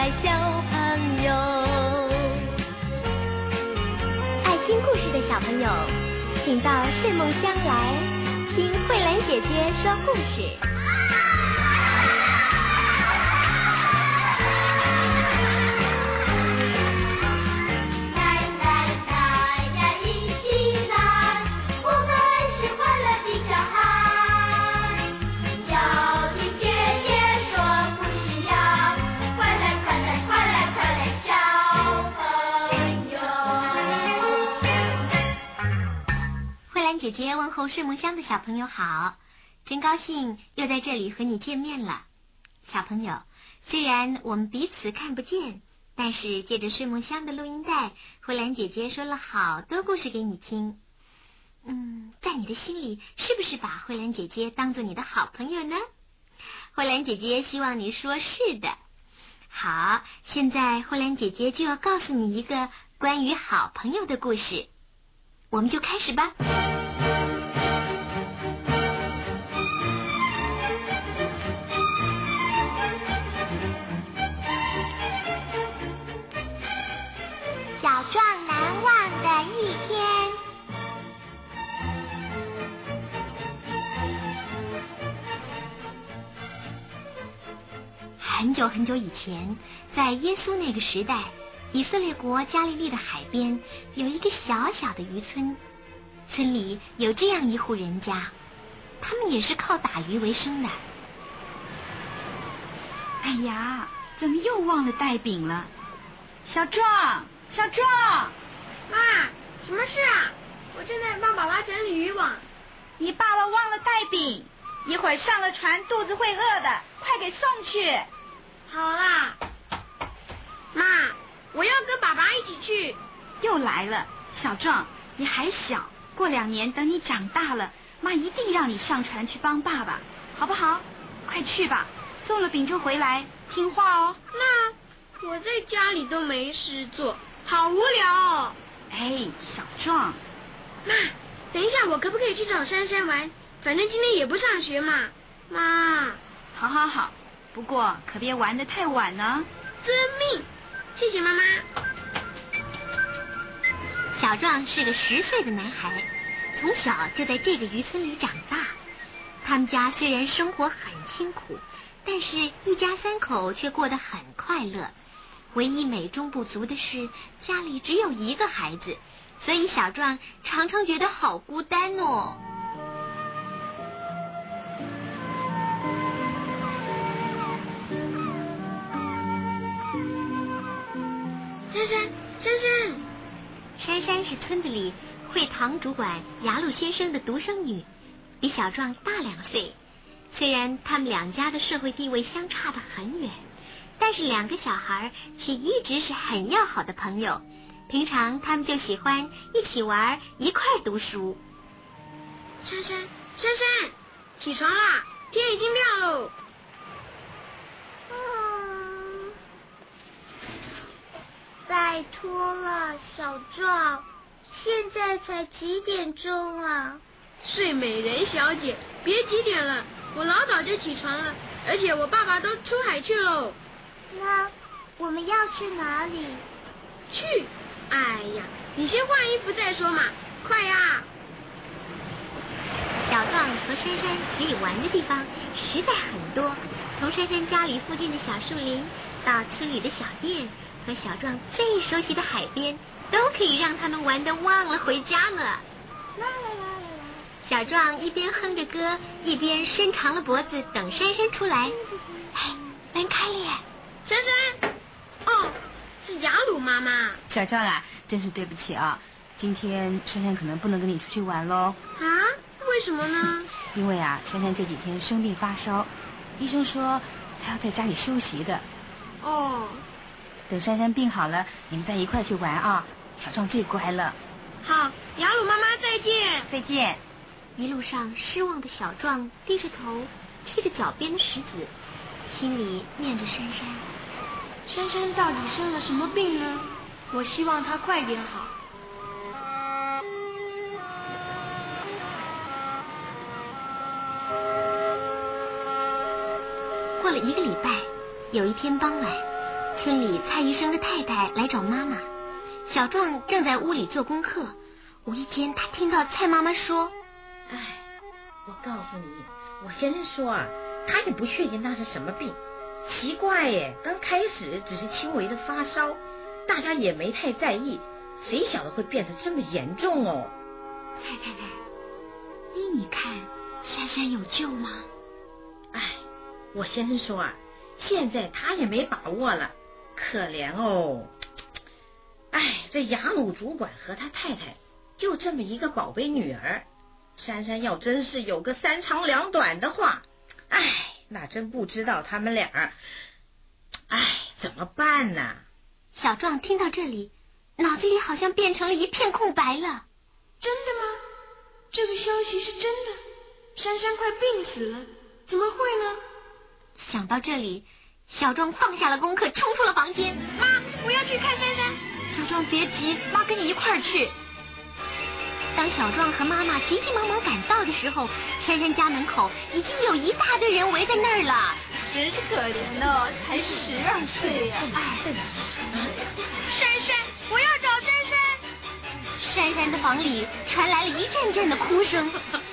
爱小朋友。爱听故事的小朋友，请到睡梦乡来听慧兰姐姐说故事。姐姐问候睡梦乡的小朋友好，真高兴又在这里和你见面了。小朋友，虽然我们彼此看不见，但是借着睡梦乡的录音带，慧兰姐姐说了好多故事给你听。在你的心里是不是把慧兰姐姐当作你的好朋友呢？慧兰姐姐希望你说是的。好，现在慧兰姐姐就要告诉你一个关于好朋友的故事，我们就开始吧。小壮难忘的一天。很久很久以前，在耶稣那个时代，以色列国加利利的海边有一个小小的渔村，村里有这样一户人家，他们也是靠打鱼为生的。 哎呀，怎么又忘了带饼了？小壮，小壮！ 妈，什么事啊？我正在帮爸爸整理渔网。 你爸爸忘了带饼，一会儿上了船肚子会饿的，快给送去。 好啦，妈，我要跟爸爸一起去。 又来了，小壮，你还小，过2年等你长大了，妈一定让你上船去帮爸爸，好不好？快去吧，送了饼就回来，听话哦。 那我在家里都没事做，好无聊哦。 哎，小壮， 妈，等一下我可不可以去找珊珊玩？反正今天也不上学嘛。妈， 好好好，不过可别玩得太晚呢。 遵命，谢谢妈妈。 小壮是个10岁的男孩，从小就在这个渔村里长大。他们家虽然生活很清苦，但是一家3口却过得很快乐。唯一美中不足的是，家里只有1个孩子，所以小壮常常觉得好孤单哦。 珊珊，珊珊， 珊珊是村子里会堂主管雅鲁先生的独生女，比小壮大2岁。虽然他们2家的社会地位相差得很远，但是2个小孩却一直是很要好的朋友。平常他们就喜欢一起玩，一块读书。 珊珊，珊珊，起床啦，天已经亮喽。 拜托了，小壮，现在才几点钟啊？ 睡美人小姐，别几点了，我老早就起床了，而且我爸爸都出海去喽。 那我们要去哪里？ 去？哎呀，你先换衣服再说嘛，快呀！ 小壮和珊珊可以玩的地方实在很多，从珊珊家里附近的小树林，到村里的小店，和小壮最熟悉的海边，都可以让他们玩得忘了回家呢。 啦啦啦啦啦！ 小壮一边哼着歌，一边伸长了脖子等珊珊出来。哎，门开了耶！ 珊珊，哦，是雅鲁妈妈。 小壮啊，真是对不起啊，今天珊珊可能不能跟你出去玩喽。 啊？为什么呢？ 因为啊，珊珊这几天生病发烧，医生说她要在家里休息的。 哦。 等珊珊病好了，你们再一块去玩啊！小壮最乖了。 好，雅鲁妈妈再见。 再见。 一路上失望的小壮低着头，踢着脚边的石子，心里念着珊珊。 珊珊到底生了什么病呢？我希望她快点好。 过了1个礼拜，有一天傍晚， 村里蔡医生的太太来找妈妈，小壮正在屋里做功课，无意间他听到蔡妈妈说： 哎，我告诉你，我先生说啊，他也不确定那是什么病，奇怪耶，刚开始只是轻微的发烧，大家也没太在意，谁晓得会变得这么严重哦。 太太，依你看，珊珊有救吗？ 哎，我先生说啊，现在他也没把握了，可怜哦。哎，这雅鲁主管和他太太就这么一个宝贝女儿，珊珊要真是有个三长两短的话，哎，那真不知道他们俩怎么办呢？ 小壮听到这里，脑子里好像变成了一片空白了。 真的吗？这个消息是真的？珊珊快病死了，怎么会呢？ 想到这里，小壮放下了功课，冲出了房间。 妈，我要去看珊珊。 小壮别急，妈跟你一块儿去。 当小壮和妈妈急急忙忙赶到的时候，珊珊家门口已经有一大堆人围在那儿了。 真是可怜哦，才12岁呀！ 珊珊，我要找珊珊。 珊珊的房里传来了一阵阵的哭声。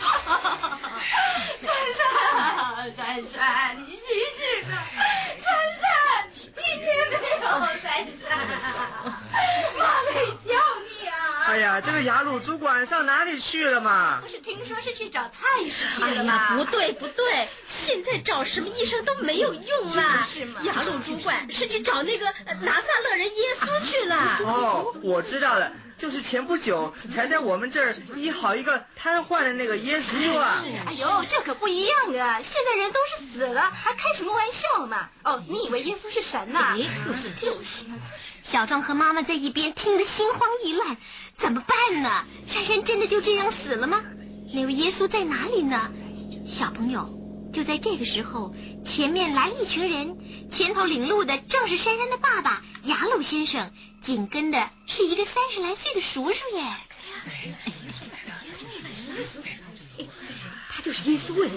珊珊，你醒醒啊！珊珊，你别没有珊珊，妈没叫你啊！ 哎呀，这个雅鲁主管上哪里去了嘛？ 不是听说是去找蔡医生去了吗？ 不对，现在找什么医生都没有用了。 是吗？ 雅鲁主管是去找那个拿撒勒人耶稣去了。 哦，我知道了，就是前不久才在我们这儿医好一个瘫痪的那个耶稣啊。 哎呦，这可不一样啊！现在人都是死了，还开什么玩笑嘛？哦，你以为耶稣是神呐？就是。 小壮和妈妈在一边听得心慌意乱，怎么办呢？珊珊真的就这样死了吗？那位耶稣在哪里呢？小朋友，就在这个时候，前面来了一群人，前头领路的正是珊珊的爸爸雅鲁先生，紧跟的是一个30来岁的叔叔耶。 他就是耶稣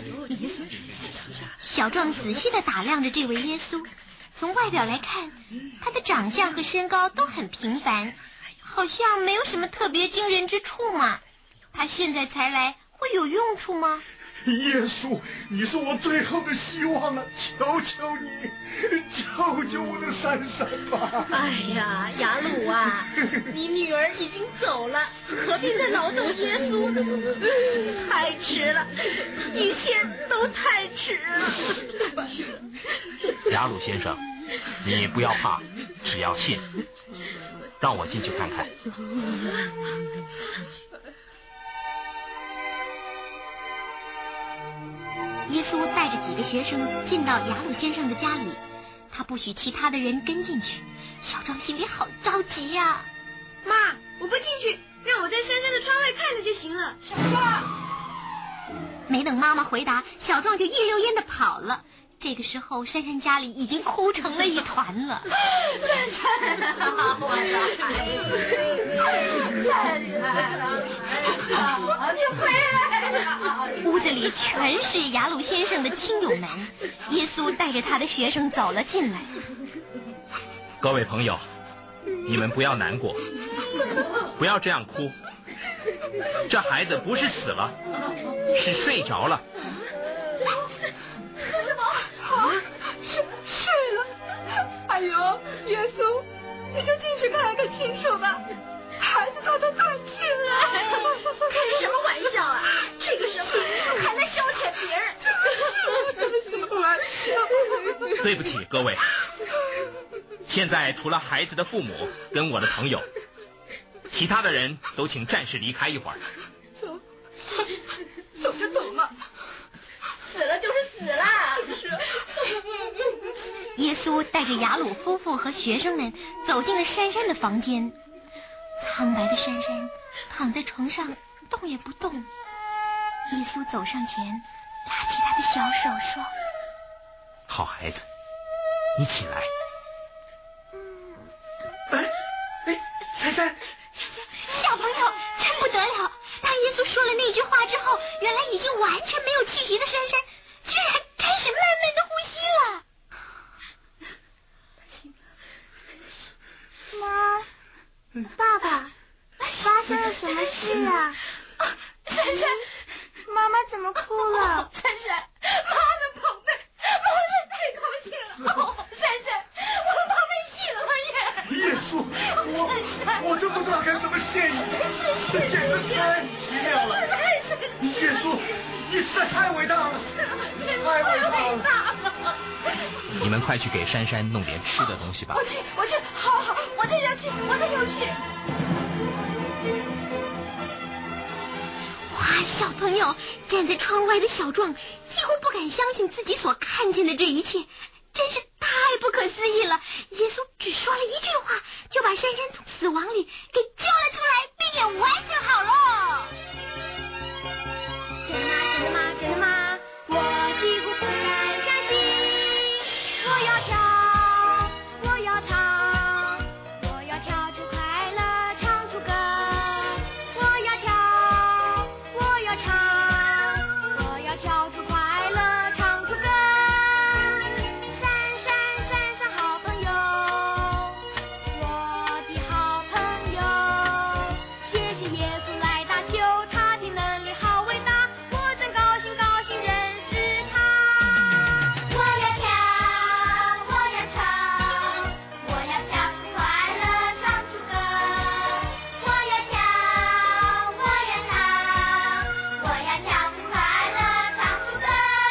小壮仔细的打量着这位耶稣，从外表来看，他的长相和身高都很平凡，好像没有什么特别惊人之处嘛。他现在才来，会有用处吗？ 耶稣，你是我最后的希望了，求求你救救我的珊珊吧！ 哎呀，雅鲁啊，你女儿已经走了，何必再劳动耶稣？太迟了，一切都太迟了。 雅鲁先生，你不要怕，只要信，让我进去看看。 耶稣带着几个学生进到雅鲁先生的家里，他不许其他的人跟进去。小壮心里好着急呀！ 妈，我不进去，让我在珊珊的窗外看着就行了。 小壮， 没等妈妈回答，小壮就一溜烟的跑了。这个时候，珊珊家里已经哭成了一团了。 珊珊，我的孩子，珊珊，你回来了！ 屋子里全是雅鲁先生的亲友们，耶稣带着他的学生走了进来。 各位朋友，你们不要难过，不要这样哭。这孩子不是死了，是睡着了。 什么？啊，睡了！哎呦，耶稣，你就进去看看清楚吧，孩子他都断气了。 开什么玩笑啊！这个时候还来消遣别人， 这是什么玩笑？ 对不起各位，现在除了孩子的父母跟我的朋友，其他的人都请暂时离开一会儿。 走就走嘛，死了就是死了。 耶稣带着雅鲁夫妇和学生们走进了珊珊的房间。苍白的珊珊躺在床上动也不动。耶稣走上前，拉起他的小手说：“ 好孩子，你起来。” 珊珊， 小朋友，真不得了！当耶稣说了那句话之后，原来已经完全没有气息的珊珊，居然开始慢慢的呼吸了。 你们快去给珊珊弄点吃的东西吧。 我去，好，我这就去。 哇，小朋友站在窗外的小壮几乎不敢相信自己所看见的这一切，真是太不可思议了。耶稣只说了一句话，就把珊珊从死亡里给救了出来，并且完全好了。 真的吗？我几乎不敢相信。我要跳，我要唱，我要跳出快乐，唱出歌。我要跳，我要唱，我要跳出快乐，唱出歌。闪闪好朋友，我的好朋友，谢谢耶稣来搭救，他的能力好伟大，我真高兴认识他。我要跳，我要唱，我要跳出快乐，唱出歌。我要跳，我要唱，我要跳出快乐，唱出歌。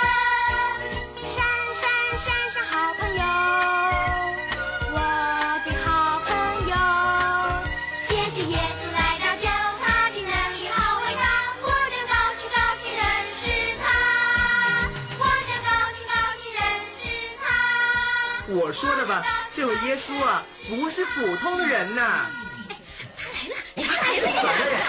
闪好朋友，我的好朋友，谢谢耶稣来搭救，他的能力好伟大，我真高兴认识他，我真高兴认识他。 我说的吧，这位耶稣啊，不是普通的人呐。 他来了！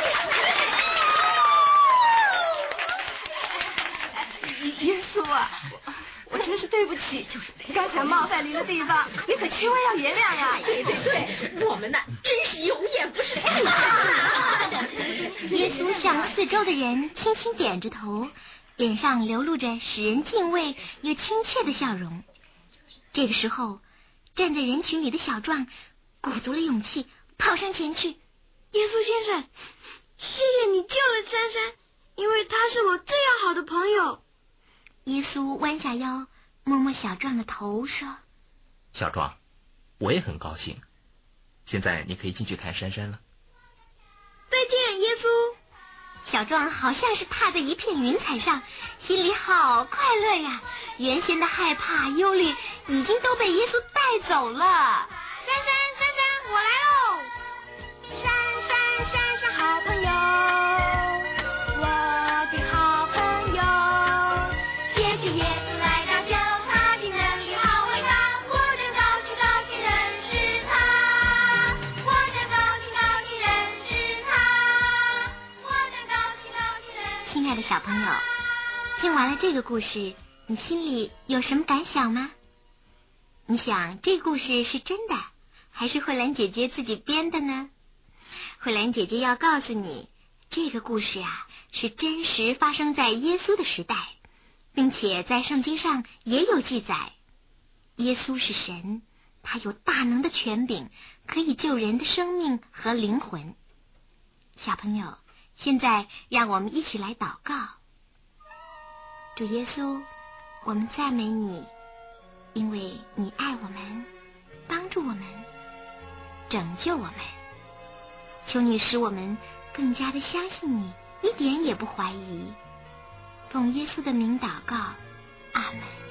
耶稣啊，我真是对不起，刚才冒犯您的地方，你可千万要原谅呀！ 对，我们呢真是有眼不识泰山。 耶稣向四周的人轻轻点着头，脸上流露着使人敬畏又亲切的笑容。这个时候，站在人群里的小壮鼓足了勇气，跑上前去。 耶稣先生，谢谢你救了珊珊，因为她是我最要好的朋友。 耶稣弯下腰，摸摸小壮的头，说： 小壮，我也很高兴。现在你可以进去看珊珊了。 再见，耶稣。 小壮好像是踏在一片云彩上，心里好快乐呀！原先的害怕、忧虑已经都被耶稣带走了。 珊珊，我来喽！闪好朋友，我的好朋友，谢谢耶稣来搭救，他的能力好伟大，我真高兴认识他，我真高兴认识他，我真高兴认识他。 亲爱的小朋友，听完了这个故事，你心里有什么感想吗？你想这个故事是真的，还是慧兰姐姐自己编的呢？慧兰姐姐要告诉你，这个故事啊，是真实发生在耶稣的时代，并且在圣经上也有记载。耶稣是神，他有大能的权柄，可以救人的生命和灵魂。小朋友，现在让我们一起来祷告。主耶稣，我们赞美你，因为你爱我们，帮助我们，拯救我们。求你使我们更加的相信你，一点也不怀疑。奉耶稣的名祷告，阿们。